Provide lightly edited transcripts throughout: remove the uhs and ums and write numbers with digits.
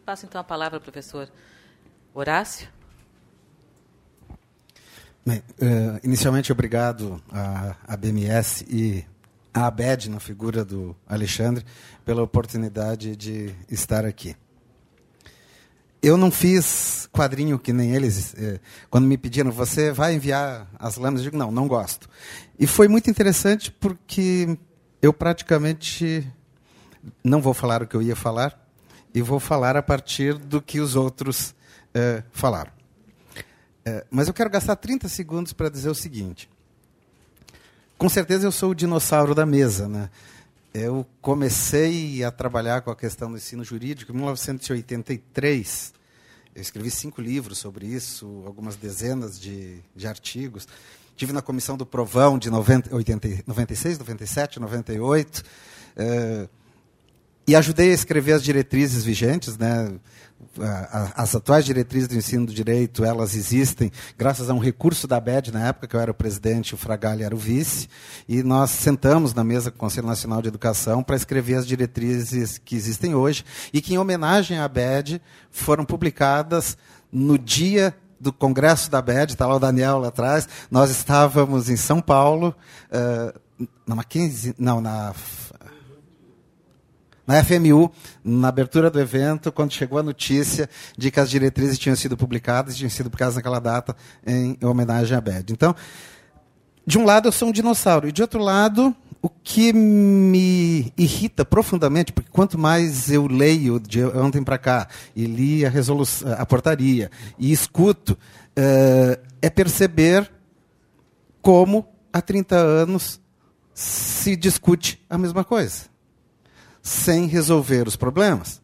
Passo, então, a palavra ao professor Horácio. Bem, inicialmente, obrigado à BMS e à ABED, na figura do Alexandre, pela oportunidade de estar aqui. Eu não fiz quadrinho que nem eles. Quando me pediram, você vai enviar as lâminas? Eu digo, não gosto. E foi muito interessante porque eu praticamente não vou falar o que eu ia falar e vou falar a partir do que os outros falaram. Mas eu quero gastar 30 segundos para dizer o seguinte. Com certeza eu sou o dinossauro da mesa, né? Eu comecei a trabalhar com a questão do ensino jurídico em 1983. Eu escrevi 5 livros sobre isso, algumas dezenas de artigos. Estive na comissão do Provão de 96, 97, 98. E ajudei a escrever as diretrizes vigentes, né? As atuais diretrizes do ensino do direito, elas existem graças a um recurso da ABED, na época que eu era o presidente, o Fragali era o vice, e nós sentamos na mesa com o Conselho Nacional de Educação para escrever as diretrizes que existem hoje e que, em homenagem à ABED, foram publicadas no dia do congresso da ABED, está lá o Daniel lá atrás. Nós estávamos em São Paulo, na Mackenzie, não, na FMU, na abertura do evento, quando chegou a notícia de que as diretrizes tinham sido publicadas naquela data em homenagem à ABED. Então, de um lado eu sou um dinossauro, e de outro lado, o que me irrita profundamente, porque quanto mais eu leio de ontem para cá, e li a portaria, e escuto, é perceber como há 30 anos se discute a mesma coisa, sem resolver os problemas.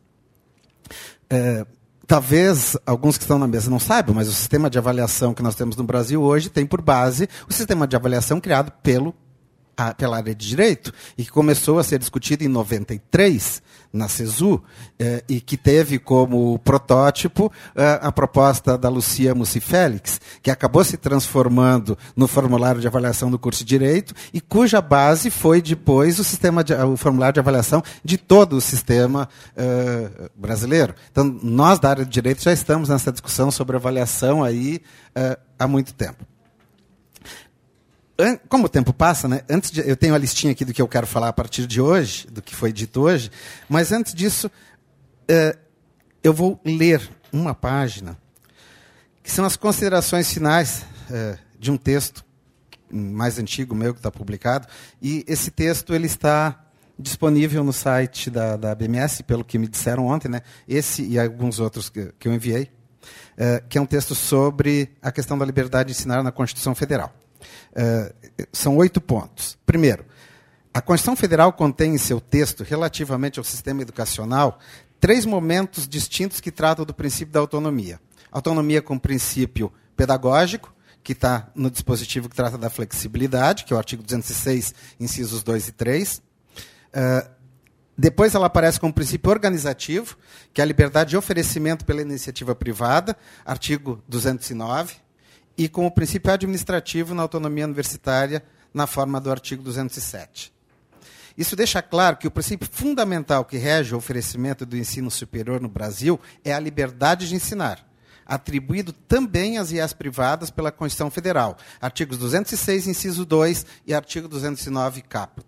Talvez alguns que estão na mesa não saibam, mas o sistema de avaliação que nós temos no Brasil hoje tem por base o sistema de avaliação criado pela área de direito, e que começou a ser discutido em 93, na CESU, e que teve como protótipo a proposta da Lucia Mussi Félix, que acabou se transformando no formulário de avaliação do curso de Direito, e cuja base foi depois o formulário de avaliação de todo o sistema brasileiro. Então, nós da área de Direito já estamos nessa discussão sobre avaliação aí, há muito tempo. Como o tempo passa, né? Eu tenho a listinha aqui do que eu quero falar a partir de hoje, do que foi dito hoje, mas antes disso, eu vou ler uma página, que são as considerações finais de um texto mais antigo meu, que está publicado, e esse texto ele está disponível no site da BMS, pelo que me disseram ontem, né? Esse e alguns outros que eu enviei, que é um texto sobre a questão da liberdade de ensinar na Constituição Federal. São 8 pontos. Primeiro, a Constituição Federal contém em seu texto, relativamente ao sistema educacional, 3 momentos distintos que tratam do princípio da autonomia. Autonomia com princípio pedagógico, que está no dispositivo que trata da flexibilidade, que é o artigo 206, incisos 2 e 3. Depois ela aparece com o princípio organizativo, que é a liberdade de oferecimento pela iniciativa privada, artigo 209. E com o princípio administrativo na autonomia universitária, na forma do artigo 207. Isso deixa claro que o princípio fundamental que rege o oferecimento do ensino superior no Brasil é a liberdade de ensinar, atribuído também às IES privadas pela Constituição Federal, artigos 206, inciso 2 e artigo 209, caput.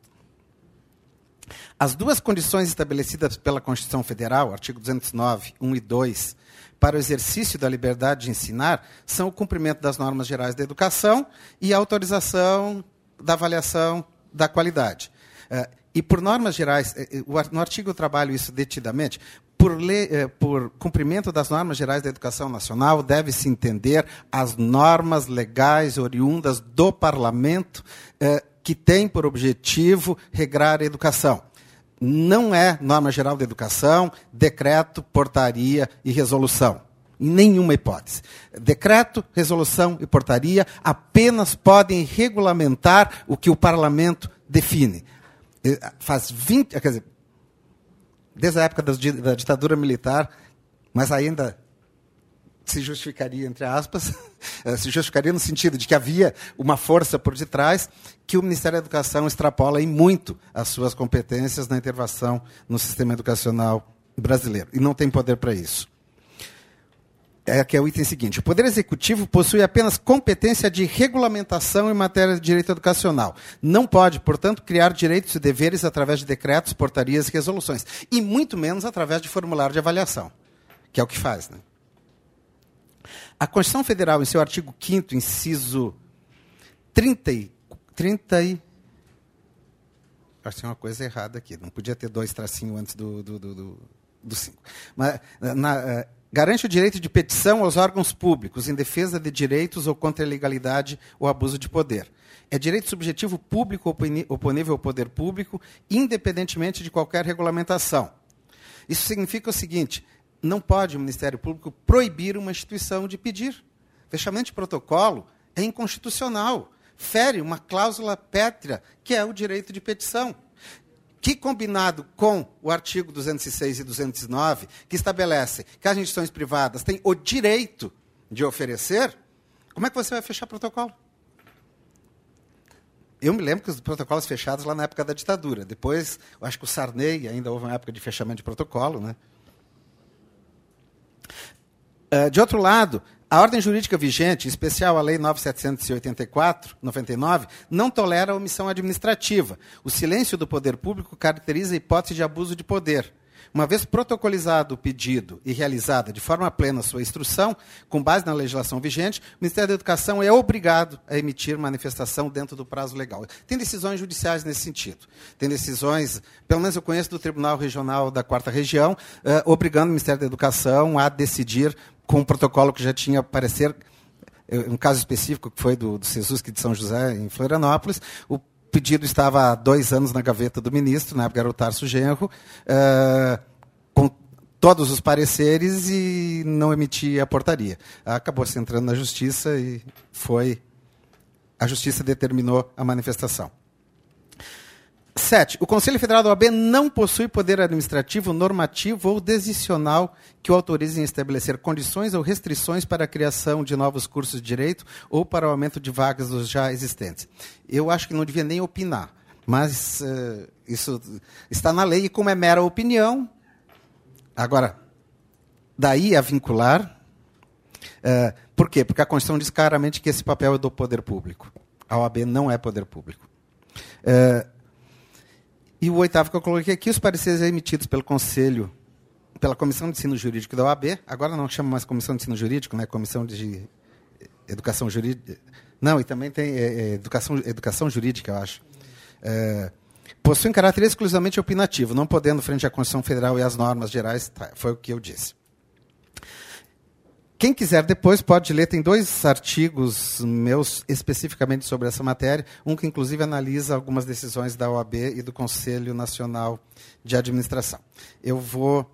As 2 condições estabelecidas pela Constituição Federal, artigo 209, 1 e 2, para o exercício da liberdade de ensinar, são o cumprimento das normas gerais da educação e a autorização da avaliação da qualidade. E por normas gerais, no artigo eu trabalho isso detidamente, por cumprimento das normas gerais da educação nacional, deve-se entender as normas legais oriundas do Parlamento, que tem por objetivo regrar a educação. Não é norma geral da educação, decreto, portaria e resolução. Em nenhuma hipótese. Decreto, resolução e portaria apenas podem regulamentar o que o parlamento define. Desde a época da ditadura militar, mas ainda se justificaria, entre aspas, se justificaria no sentido de que havia uma força por detrás, que o Ministério da Educação extrapola em muito as suas competências na intervenção no sistema educacional brasileiro, e não tem poder para isso. Que é o item seguinte. O Poder Executivo possui apenas competência de regulamentação em matéria de direito educacional. Não pode, portanto, criar direitos e deveres através de decretos, portarias e resoluções. E muito menos através de formulário de avaliação, que é o que faz. Né? A Constituição Federal, em seu artigo 5º, inciso 30 acho que tem uma coisa errada aqui. Não podia ter 2 tracinhos antes do 5. Mas, garante o direito de petição aos órgãos públicos em defesa de direitos ou contra a ilegalidade ou abuso de poder. É direito subjetivo público oponível ao poder público, independentemente de qualquer regulamentação. Isso significa o seguinte: não pode o Ministério Público proibir uma instituição de pedir. Fechamento de protocolo é inconstitucional. Fere uma cláusula pétrea, que é o direito de petição. Que, combinado com o artigo 206 e 209, que estabelece que as instituições privadas têm o direito de oferecer, como é que você vai fechar protocolo? Eu me lembro que os protocolos fechados lá na época da ditadura. Depois, eu acho que o Sarney ainda houve uma época de fechamento de protocolo. Né? De outro lado, a ordem jurídica vigente, em especial a Lei 9.784/99, não tolera a omissão administrativa. O silêncio do poder público caracteriza a hipótese de abuso de poder. Uma vez protocolizado o pedido e realizada de forma plena sua instrução, com base na legislação vigente, o Ministério da Educação é obrigado a emitir manifestação dentro do prazo legal. Tem decisões judiciais nesse sentido. Tem decisões, pelo menos eu conheço, do Tribunal Regional da 4ª Região, obrigando o Ministério da Educação a decidir com um protocolo que já tinha parecer, um caso específico que foi do Sesusc de São José, em Florianópolis. O pedido estava há 2 anos na gaveta do ministro, na época era o Tarso Genro, com todos os pareceres e não emitia a portaria. Acabou se entrando na justiça e a justiça determinou a manifestação. 7. O Conselho Federal da OAB não possui poder administrativo, normativo ou decisional que o autorize em estabelecer condições ou restrições para a criação de novos cursos de direito ou para o aumento de vagas dos já existentes. Eu acho que não devia nem opinar, mas isso está na lei e, como é mera opinião, agora, daí a vincular. Por quê? Porque a Constituição diz claramente que esse papel é do poder público. A OAB não é poder público. E o 8º que eu coloquei aqui, os pareceres emitidos pelo Conselho, pela Comissão de Ensino Jurídico da OAB, agora não chama mais Comissão de Ensino Jurídico, né? Comissão de Educação Jurídica. Não, e também tem educação Jurídica, eu acho. Possuem caráter exclusivamente opinativo, não podendo, frente à Constituição Federal e às normas gerais, foi o que eu disse. Quem quiser depois pode ler, tem 2 artigos meus especificamente sobre essa matéria, um que inclusive analisa algumas decisões da OAB e do Conselho Nacional de Administração. Eu vou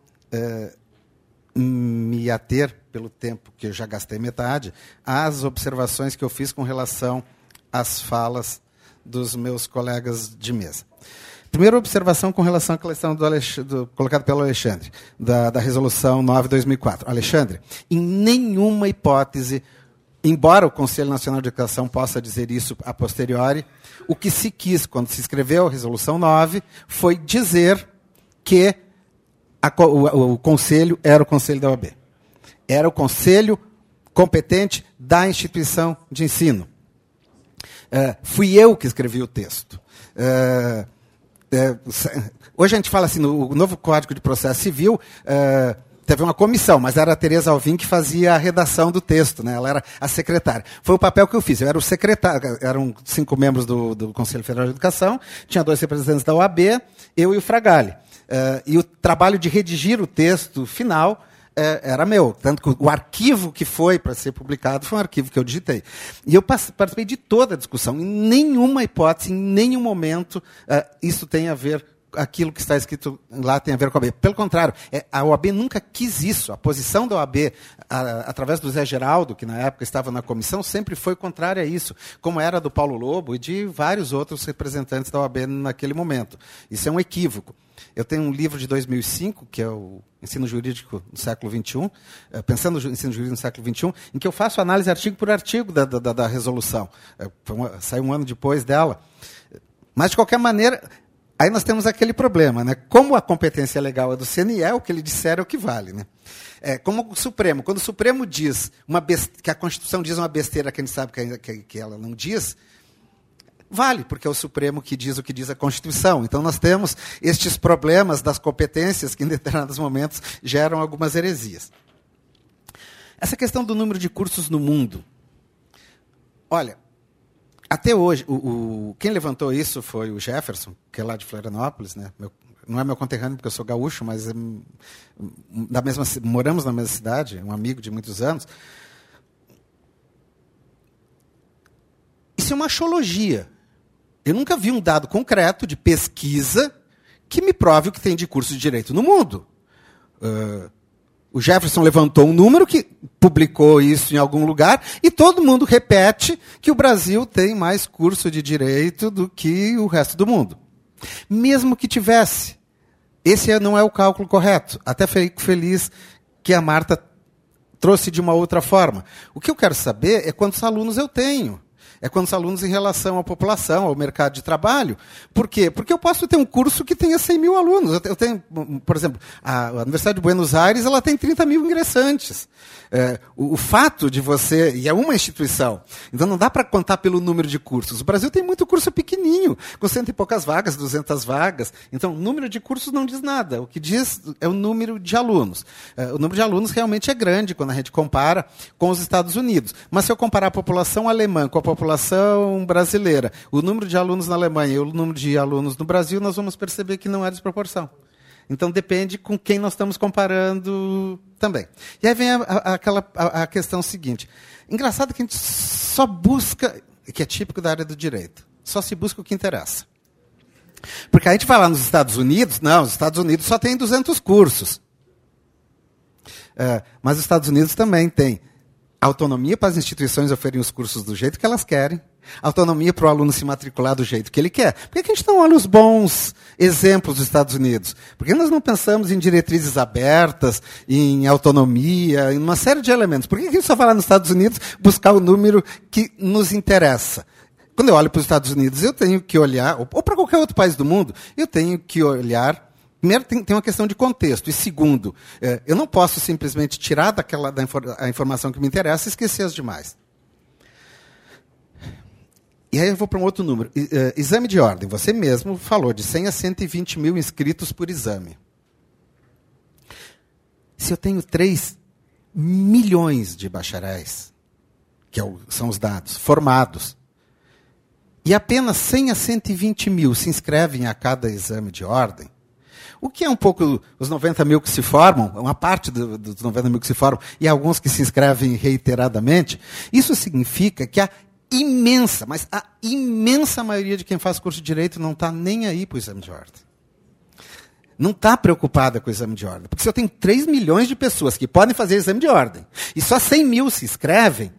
me ater, pelo tempo que eu já gastei metade, às observações que eu fiz com relação às falas dos meus colegas de mesa. Primeira observação com relação à questão colocada pelo Alexandre, da Resolução 9/2004. Alexandre, em nenhuma hipótese, embora o Conselho Nacional de Educação possa dizer isso a posteriori, o que se quis, quando se escreveu a Resolução 9, foi dizer que o Conselho era o Conselho da OAB. Era o Conselho competente da instituição de ensino. Fui eu que escrevi o texto. Hoje a gente fala assim, no novo Código de Processo Civil, teve uma comissão, mas era a Tereza Alvim que fazia a redação do texto, né? Ela era a secretária. Foi o papel que eu fiz. Eu era o secretário, eram 5 membros do Conselho Federal de Educação, tinha 2 representantes da OAB, eu e o Fragali. E o trabalho de redigir o texto final era meu. Tanto que o arquivo que foi para ser publicado foi um arquivo que eu digitei. E eu participei de toda a discussão. Em nenhuma hipótese, em nenhum momento, isso tem a ver, aquilo que está escrito lá tem a ver com a OAB. Pelo contrário, a OAB nunca quis isso. A posição da OAB, através do Zé Geraldo, que na época estava na comissão, sempre foi contrária a isso, como era do Paulo Lobo e de vários outros representantes da OAB naquele momento. Isso é um equívoco. Eu tenho um livro de 2005, que é o Ensino Jurídico no século XXI, pensando no ensino jurídico no século XXI, em que eu faço análise artigo por artigo da resolução. Saiu um ano depois dela. Mas, de qualquer maneira, Aí nós temos aquele problema, né? Como a competência legal é do CNE, o que ele disser é o que vale, né? Como o Supremo. Quando o Supremo diz que a Constituição diz uma besteira que a gente sabe que ela não diz, vale, porque é o Supremo que diz o que diz a Constituição. Então nós temos estes problemas das competências que em determinados momentos geram algumas heresias. Essa questão do número de cursos no mundo. Olha, até hoje, quem levantou isso foi o Jefferson, que é lá de Florianópolis, né? Não é meu conterrâneo porque eu sou gaúcho, mas moramos na mesma cidade, um amigo de muitos anos. Isso é uma axiologia. Eu nunca vi um dado concreto de pesquisa que me prove o que tem de curso de direito no mundo. O Jefferson levantou um número que publicou isso em algum lugar e todo mundo repete que o Brasil tem mais curso de direito do que o resto do mundo. Mesmo que tivesse. Esse não é o cálculo correto. Até fico feliz que a Marta trouxe de uma outra forma. O que eu quero saber é quantos alunos eu tenho. É quantos alunos em relação à população, ao mercado de trabalho. Por quê? Porque eu posso ter um curso que tenha 100 mil alunos. Eu tenho, por exemplo, a Universidade de Buenos Aires ela tem 30 mil ingressantes. O fato de você... E é uma instituição. Então não dá para contar pelo número de cursos. O Brasil tem muito curso pequenininho, com 100 e poucas vagas, 200 vagas. Então, o número de cursos não diz nada. O que diz é o número de alunos. O número de alunos realmente é grande quando a gente compara com os Estados Unidos. Mas se eu comparar a população alemã com a população brasileira, o número de alunos na Alemanha e o número de alunos no Brasil, nós vamos perceber que não há desproporção. Então, depende com quem nós estamos comparando também. E aí vem a questão seguinte. Engraçado que a gente só busca, que é típico da área do direito, só se busca o que interessa. Porque a gente vai lá nos Estados Unidos, não, os Estados Unidos só tem 200 cursos. Mas os Estados Unidos também tem autonomia para as instituições oferirem os cursos do jeito que elas querem. Autonomia para o aluno se matricular do jeito que ele quer. Por que a gente não olha os bons exemplos dos Estados Unidos? Por que nós não pensamos em diretrizes abertas, em autonomia, em uma série de elementos? Por que a gente só vai lá nos Estados Unidos buscar o número que nos interessa? Quando eu olho para os Estados Unidos, eu tenho que olhar, ou para qualquer outro país do mundo, eu tenho que olhar. Primeiro, tem uma questão de contexto. E segundo, eu não posso simplesmente tirar a informação que me interessa e esquecer as demais. E aí eu vou para um outro número. Exame de ordem. Você mesmo falou de 100 a 120 mil inscritos por exame. Se eu tenho 3 milhões de bacharéis, que são os dados, formados, e apenas 100 a 120 mil se inscrevem a cada exame de ordem, o que é um pouco os 90 mil que se formam, uma parte dos 90 mil que se formam, e alguns que se inscrevem reiteradamente, isso significa que a imensa maioria de quem faz curso de Direito não está nem aí para o exame de ordem. Não está preocupada com o exame de ordem. Porque se eu tenho 3 milhões de pessoas que podem fazer exame de ordem, e só 100 mil se inscrevem,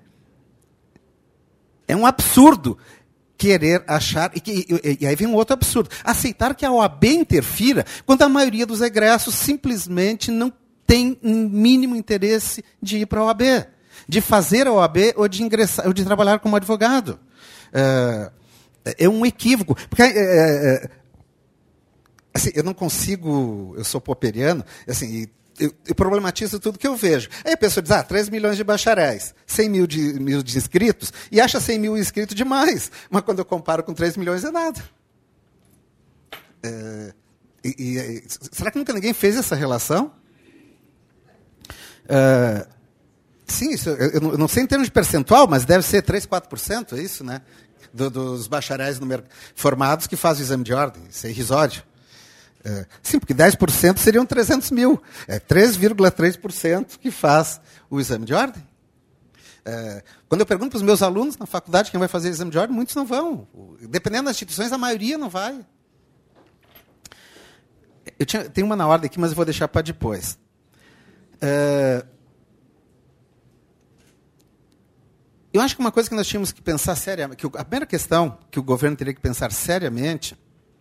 é um absurdo querer achar, e aí vem um outro absurdo, aceitar que a OAB interfira quando a maioria dos egressos simplesmente não tem um mínimo interesse de ir para a OAB, de fazer a OAB ou de ingressar, ou de trabalhar como advogado. É um equívoco. Porque assim, eu não consigo, eu sou popperiano, assim, eu problematizo tudo que eu vejo. Aí a pessoa diz, 3 milhões de bacharéis, 100 mil de inscritos, e acha 100 mil inscritos demais. Mas quando eu comparo com 3 milhões é nada. Será que nunca ninguém fez essa relação? Sim, eu não sei em termos de percentual, mas deve ser 3, 4%, é isso, né? Dos bacharéis formados que fazem o exame de ordem. Isso é irrisório. Sim, porque 10% seriam 300 mil. É 3,3% que faz o exame de ordem. Quando eu pergunto para os meus alunos na faculdade quem vai fazer o exame de ordem, muitos não vão. Dependendo das instituições, a maioria não vai. Tem uma na ordem aqui, mas eu vou deixar para depois. Eu acho que uma coisa que nós tínhamos que pensar seriamente, a primeira questão que o governo teria que pensar seriamente,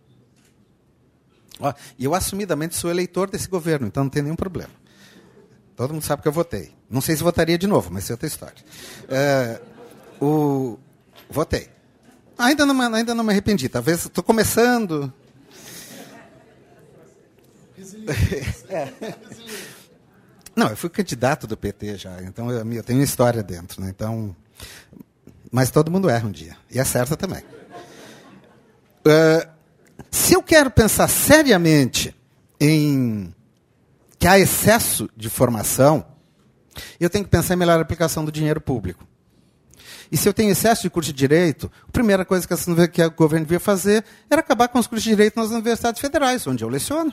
e eu assumidamente sou eleitor desse governo, então não tem nenhum problema. Todo mundo sabe que eu votei. Não sei se votaria de novo, mas isso é outra história. Votei. Ainda não me arrependi. Talvez estou começando. Não, eu fui candidato do PT já, então eu tenho uma história dentro, né? Então, mas todo mundo erra um dia, e acerta também. Se eu quero pensar seriamente em que há excesso de formação, eu tenho que pensar em melhor aplicação do dinheiro público. E se eu tenho excesso de curso de direito, a primeira coisa que o governo devia fazer era acabar com os cursos de direito nas universidades federais, onde eu leciono.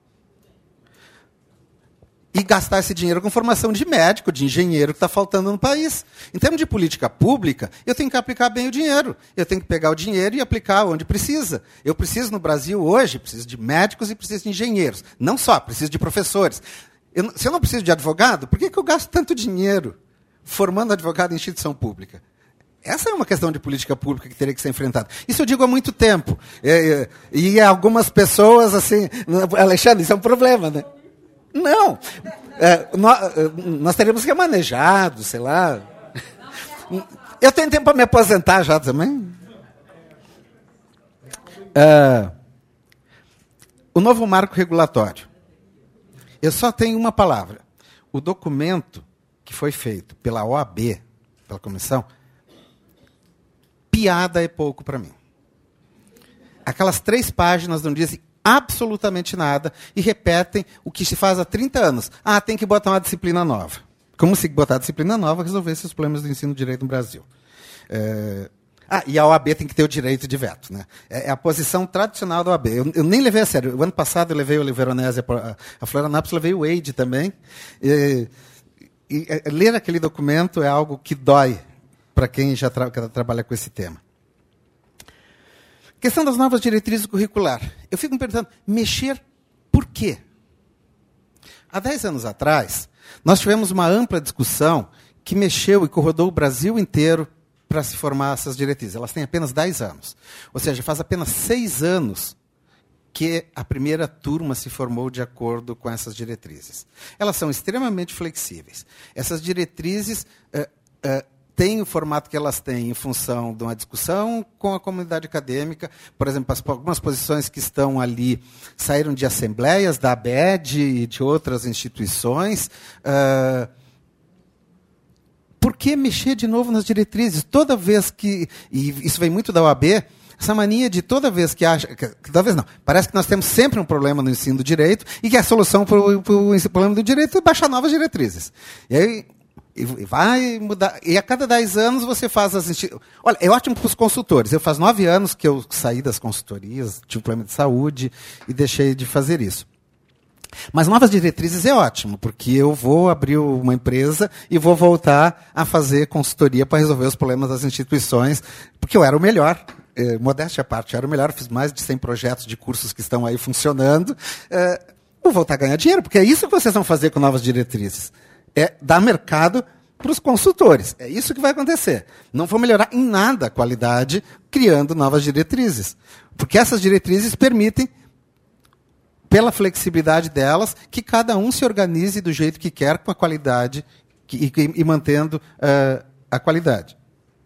E gastar esse dinheiro com formação de médico, de engenheiro que está faltando no país. Em termos de política pública, eu tenho que aplicar bem o dinheiro. Eu tenho que pegar o dinheiro e aplicar onde precisa. Eu preciso, no Brasil, hoje, preciso de médicos e preciso de engenheiros. Não só, preciso de professores. Se eu não preciso de advogado, por que eu gasto tanto dinheiro formando advogado em instituição pública? Essa é uma questão de política pública que teria que ser enfrentada. Isso eu digo há muito tempo. E algumas pessoas, assim... Alexandre, isso é um problema, né? Não. Nós teríamos que manejado, sei lá. Eu tenho tempo para me aposentar já também. O novo marco regulatório. Eu só tenho uma palavra. O documento que foi feito pela OAB, pela comissão, piada é pouco para mim. Aquelas 3 páginas não dizem absolutamente nada e repetem o que se faz há 30 anos. Tem que botar uma disciplina nova. Como se botar disciplina nova resolvesse os problemas do ensino de direito no Brasil. E a OAB tem que ter o direito de veto, né? É a posição tradicional da OAB. Eu nem levei a sério. O ano passado eu levei o Oliveronese a Florianópolis, levei o Wade também. Ler aquele documento é algo que dói para quem já trabalha com esse tema. Questão das novas diretrizes curriculares. Eu fico me perguntando, mexer por quê? Há 10 anos atrás, nós tivemos uma ampla discussão que mexeu e corrodou o Brasil inteiro para se formar essas diretrizes. Elas têm apenas 10 anos. Ou seja, faz apenas 6 anos que a primeira turma se formou de acordo com essas diretrizes. Elas são extremamente flexíveis. Essas diretrizes têm o formato que elas têm em função de uma discussão com a comunidade acadêmica. Por exemplo, algumas posições que estão ali saíram de assembleias da ABED e de outras instituições. Por que mexer de novo nas diretrizes? Toda vez que... E isso vem muito da OAB, essa mania de toda vez que acha... Talvez não. Parece que nós temos sempre um problema no ensino do direito e que a solução para o problema do direito é baixar novas diretrizes. E aí... E vai mudar. E a cada 10 anos você faz as... Olha, é ótimo para os consultores. Eu faz 9 anos que eu saí das consultorias, tive um problema de saúde e deixei de fazer isso. Mas novas diretrizes é ótimo, porque eu vou abrir uma empresa e vou voltar a fazer consultoria para resolver os problemas das instituições, porque eu era o melhor. Modéstia à parte, eu era o melhor. Fiz mais de 100 projetos de cursos que estão aí funcionando. Vou voltar a ganhar dinheiro, porque é isso que vocês vão fazer com novas diretrizes. É dar mercado para os consultores. É isso que vai acontecer. Não vou melhorar em nada a qualidade criando novas diretrizes. Porque essas diretrizes permitem, pela flexibilidade delas, que cada um se organize do jeito que quer, com a qualidade e mantendo a qualidade.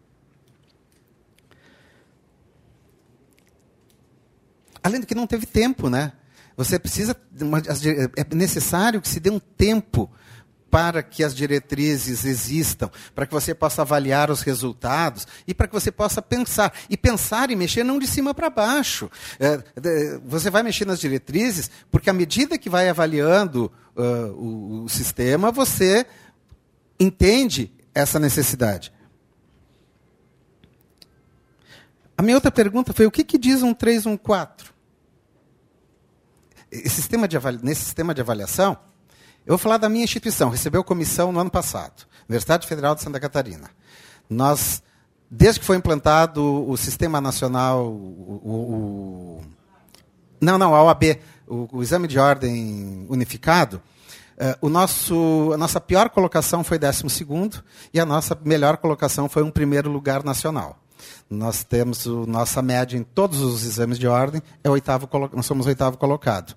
Além do que não teve tempo, né? Você precisa... É necessário que se dê um tempo para que as diretrizes existam, para que você possa avaliar os resultados e para que você possa pensar. E pensar e mexer não de cima para baixo. Você vai mexer nas diretrizes porque, à medida que vai avaliando o sistema, você entende essa necessidade. A minha outra pergunta foi, o que diz 1.314? Nesse sistema de avaliação, eu vou falar da minha instituição, recebeu comissão no ano passado, Universidade Federal de Santa Catarina. Nós, desde que foi implantado o Sistema Nacional, a OAB, o Exame de Ordem Unificado, a nossa pior colocação foi 12º e a nossa melhor colocação foi um 1º lugar nacional. Nós temos nossa média em todos os exames de ordem, nós somos o 8º colocado.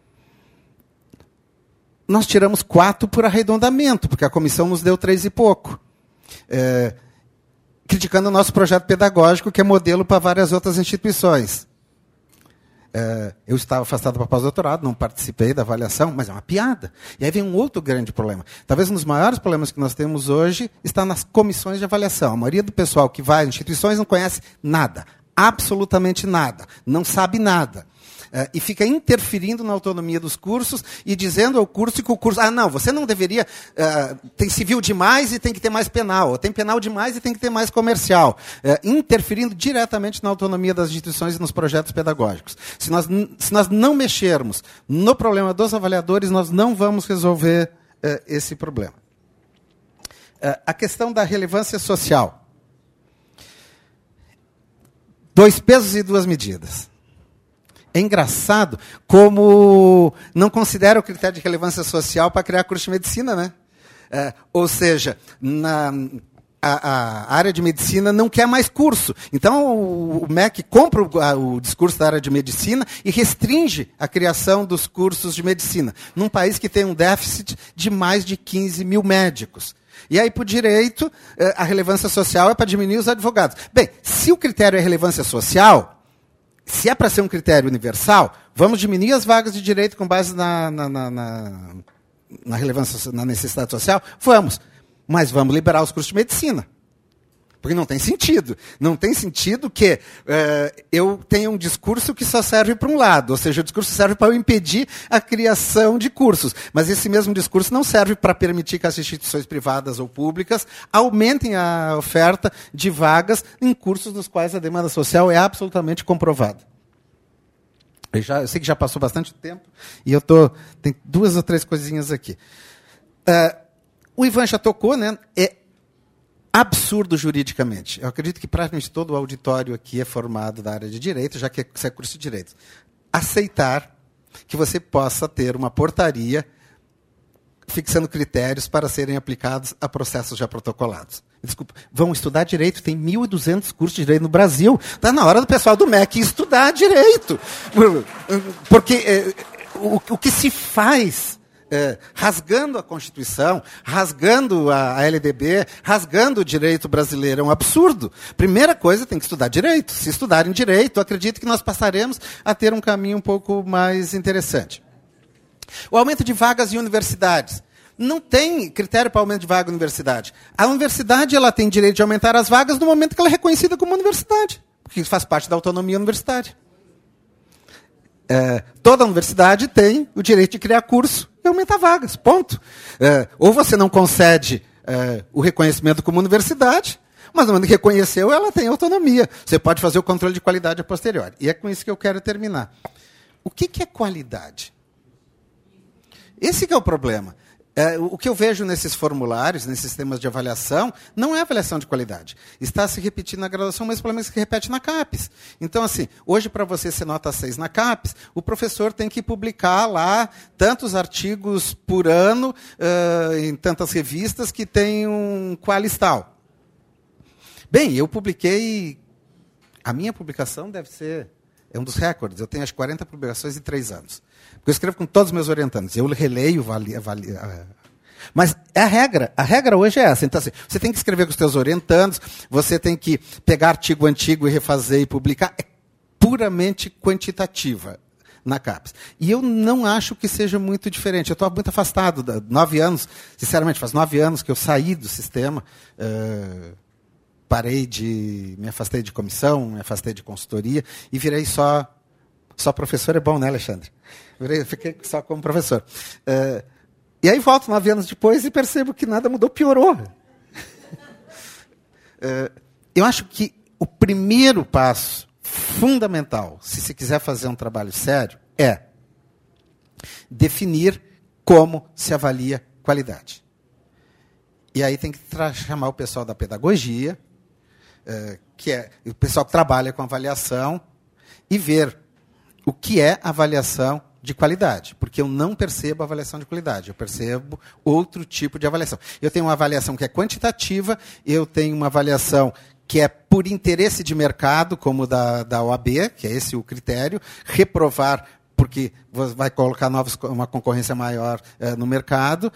Nós tiramos 4 por arredondamento, porque a comissão nos deu 3 e pouco. Criticando o nosso projeto pedagógico, que é modelo para várias outras instituições. Eu estava afastado para pós-doutorado, não participei da avaliação, mas é uma piada. E aí vem um outro grande problema. Talvez um dos maiores problemas que nós temos hoje está nas comissões de avaliação. A maioria do pessoal que vai às instituições não conhece nada, absolutamente nada, não sabe nada. E fica interferindo na autonomia dos cursos e dizendo ao curso que o curso... não, você não deveria... tem civil demais e tem que ter mais penal. Ou tem penal demais e tem que ter mais comercial. Interferindo diretamente na autonomia das instituições e nos projetos pedagógicos. Se nós não mexermos no problema dos avaliadores, nós não vamos resolver esse problema. A questão da relevância social. 2 pesos e 2 medidas. É engraçado como não considera o critério de relevância social para criar curso de medicina, né? Ou seja, a área de medicina não quer mais curso. Então, o MEC compra o discurso da área de medicina e restringe a criação dos cursos de medicina, num país que tem um déficit de mais de 15 mil médicos. E aí, para o direito, a relevância social é para diminuir os advogados. Bem, se o critério é relevância social... Se é para ser um critério universal, vamos diminuir as vagas de direito com base na relevância, na necessidade social? Vamos. Mas vamos liberar os cursos de medicina. Porque não tem sentido. Não tem sentido que eu tenha um discurso que só serve para um lado. Ou seja, o discurso serve para eu impedir a criação de cursos. Mas esse mesmo discurso não serve para permitir que as instituições privadas ou públicas aumentem a oferta de vagas em cursos nos quais a demanda social é absolutamente comprovada. Eu sei que já passou bastante tempo e tem 2 ou 3 coisinhas aqui. O Ivan já tocou, né? É absurdo juridicamente. Eu acredito que praticamente todo o auditório aqui é formado da área de direito, já que é curso de direito. Aceitar que você possa ter uma portaria fixando critérios para serem aplicados a processos já protocolados. Desculpa, vão estudar direito, tem 1.200 cursos de direito no Brasil. Está na hora do pessoal do MEC estudar direito. Porque o que se faz... rasgando a Constituição, rasgando a LDB, rasgando o direito brasileiro. É um absurdo. Primeira coisa, tem que estudar direito. Se estudarem direito, acredito que nós passaremos a ter um caminho um pouco mais interessante. O aumento de vagas em universidades. Não tem critério para aumento de vaga em universidade. A universidade ela tem direito de aumentar as vagas no momento que ela é reconhecida como universidade, porque isso faz parte da autonomia universitária. Toda universidade tem o direito de criar curso e aumentar vagas, ponto. Ou você não concede o reconhecimento como universidade, mas no momento que reconheceu, ela tem autonomia. Você pode fazer o controle de qualidade a posteriori. E é com isso que eu quero terminar. O que é qualidade? Esse que é o problema. O que eu vejo nesses formulários, nesses sistemas de avaliação, não é avaliação de qualidade. Está se repetindo na graduação, mas o problema é que se repete na CAPES. Então, assim, hoje, para você ser nota 6 na CAPES, o professor tem que publicar lá tantos artigos por ano, em tantas revistas, que tem um qualistal. Bem, eu publiquei... A minha publicação deve ser... É um dos recordes. Eu tenho as 40 publicações em 3 anos. Porque eu escrevo com todos os meus orientandos. Eu releio, mas é a regra. A regra hoje é essa. Então, assim, você tem que escrever com os seus orientandos, você tem que pegar artigo antigo e refazer e publicar. É puramente quantitativa na CAPES. E eu não acho que seja muito diferente. Eu estou muito afastado. 9 anos, sinceramente, faz 9 anos que eu saí do sistema. Me afastei de comissão, me afastei de consultoria e virei só professor. É bom, né, Alexandre? Fiquei só como professor. E aí volto 9 anos depois e percebo que nada mudou, piorou. Eu acho que o primeiro passo fundamental, se se quiser fazer um trabalho sério, é definir como se avalia qualidade. E aí tem que chamar o pessoal da pedagogia, que é o pessoal que trabalha com avaliação, e ver o que é avaliação de qualidade. Porque eu não percebo avaliação de qualidade, eu percebo outro tipo de avaliação. Eu tenho uma avaliação que é quantitativa, eu tenho uma avaliação que é por interesse de mercado, como da OAB, que é esse o critério, reprovar porque vai colocar uma concorrência maior no mercado,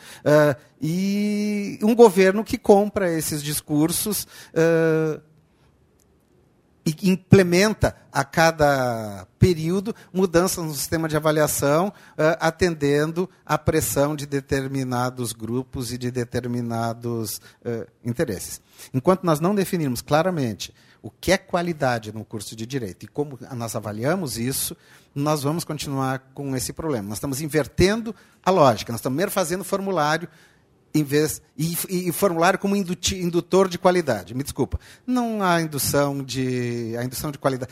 e um governo que compra esses discursos e implementa a cada período mudanças no sistema de avaliação, atendendo à pressão de determinados grupos e de determinados interesses. Enquanto nós não definirmos claramente o que é qualidade no curso de Direito e como nós avaliamos isso, nós vamos continuar com esse problema. Nós estamos invertendo a lógica, nós estamos primeiro fazendo formulário e formulário como indutor de qualidade. Me desculpa. Não há indução de qualidade.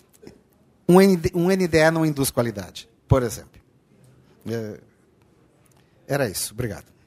Um NDE não induz qualidade, por exemplo. Era isso. Obrigado.